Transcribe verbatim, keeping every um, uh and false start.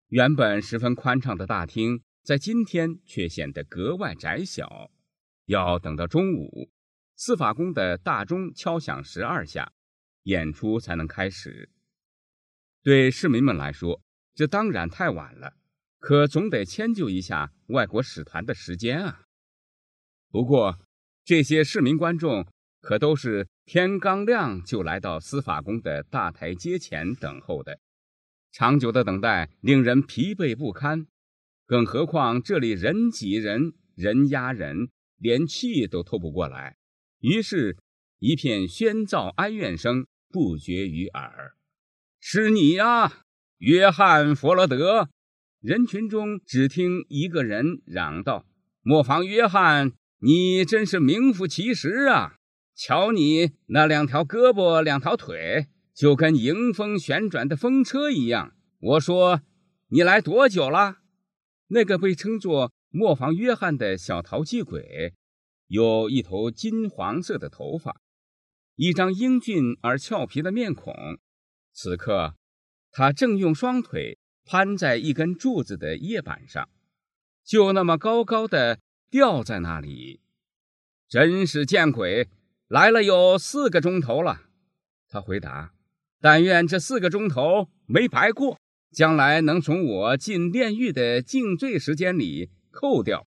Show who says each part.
Speaker 1: 原本十分宽敞的大厅，在今天却显得格外窄小。要等到中午，司法宫的大钟敲响十二下，演出才能开始。对市民们来说，这当然太晚了，可总得迁就一下外国使团的时间啊。不过，这些市民观众可都是天刚亮就来到司法宫的大台阶前等候的，长久的等待令人疲惫不堪，更何况这里人挤人，人压人，连气都透不过来。于是，一片喧噪哀怨声不绝于耳。是你啊，约翰·佛罗德！人群中只听一个人嚷道：磨坊约翰，你真是名副其实啊！瞧你那两条胳膊两条腿，就跟迎风旋转的风车一样。我说，你来多久了？那个被称作磨坊约翰的小淘气鬼，有一头金黄色的头发，一张英俊而俏皮的面孔。此刻，他正用双腿攀在一根柱子的叶板上，就那么高高的吊在那里。真是见鬼！来了有四个钟头了，他回答。但愿这四个钟头没白过，将来能从我进炼狱的静罪时间里扣掉。